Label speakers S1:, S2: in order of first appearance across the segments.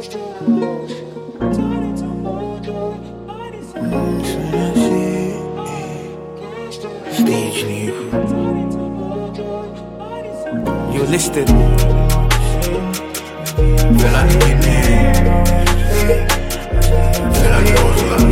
S1: Stage nigga. You're listed. Feel like you name. Feel like you hustler.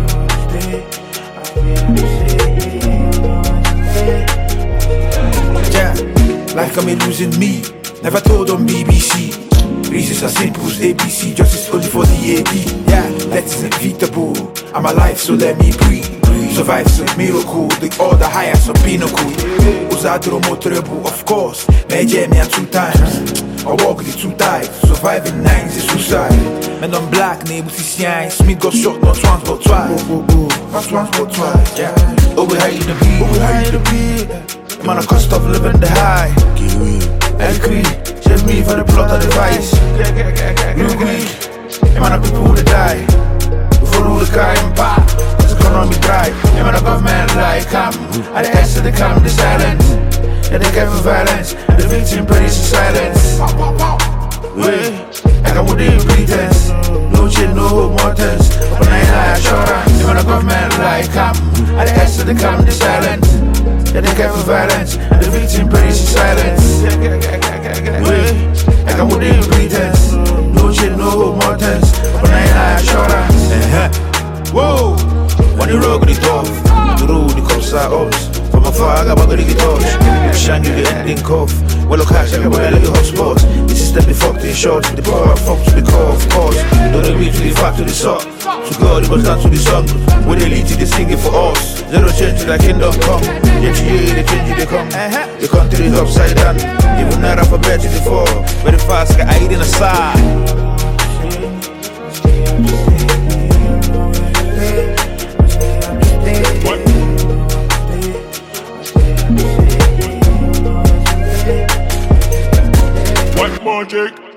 S1: Yeah, like I'm losing me. Never told on BBC. Reasons are simple as ABC. Justice only for the AB. Yeah, that is inevitable. I'm alive, so let me breathe. Survive's a miracle. The order highest a pinnacle. Usadro motorable, of course. Major me 2 times. I walk the 2 dives. Surviving 9 is suicide. Men on black, neighbors see shine. Smith got shot not once but twice. Not once but twice. Yeah. Oh, we hide the beat. Oh, we hide the beat. Man, I can't stop living the high. I agree. Save me for the plot of the vice. You agree? Man, the people that die. Follow the crime path. It's economy drive. Man, the government like come. At the S of the calm, the silence. And they get for violence. And the victim prays in silence. Wait, I got what they pretense. No shit, no hope, more tense. But I ain't like assurance. Man, the government like come. At the S of the calm, the silence. And they get for violence. And the victim prays in silence. Wait, I got what they pretense. No shit, no hope, more tense. But I ain't like assurance. Whoa, when the road get tough, the road the cops are ups. From afar, I got bugger to get touched. Shang you the ending cough. Well, look, I got well like a hotspot. The system be fucked in short. The power fucked to the core, of course. Don't agree to the fact to the sock. To God, it was down to the song. When they lead to the singing for us. Zero change to the kingdom come. Yet you the change they come. The country is upside down. Even not alphabet to the 4. Very fast, got hide in the side.
S2: What magic?